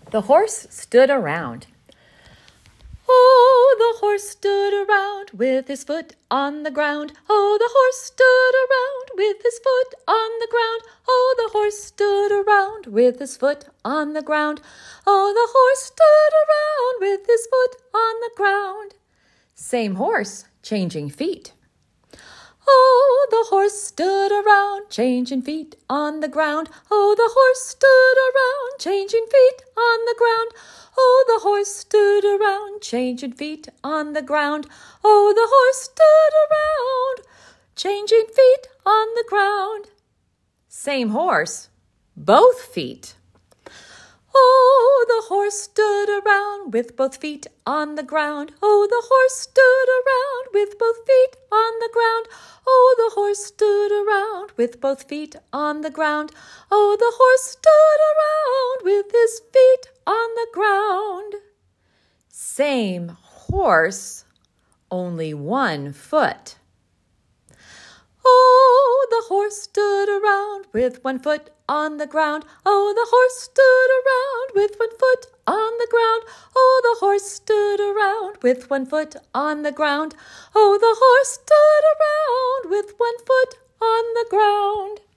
The horse stood around. Oh, the horse stood around with his foot on the ground. Oh, the horse stood around with his foot on the ground. Oh, the horse stood around with his foot on the ground. Oh, the horse stood around with his foot on the ground. Same horse, changing feet. Oh, the horse stood around, changing feet on the ground. Oh, the horse stood around, changing feet on the ground. Oh, the horse stood around, changing feet on the ground. Oh, the horse stood around, changing feet on the ground. Same horse, both feet. Oh, the horse stood around with both feet on the ground. Oh, the horse stood around with both feet on the ground. Oh, the horse stood around with both feet on the ground. Oh, the horse stood around with his feet on the ground. Same horse, only one foot. Oh, the horse stood around with one foot on the ground. Oh, the horse stood around with one foot on the ground. Oh, the horse stood around with one foot on the ground. Oh, the horse stood around with one foot on the ground.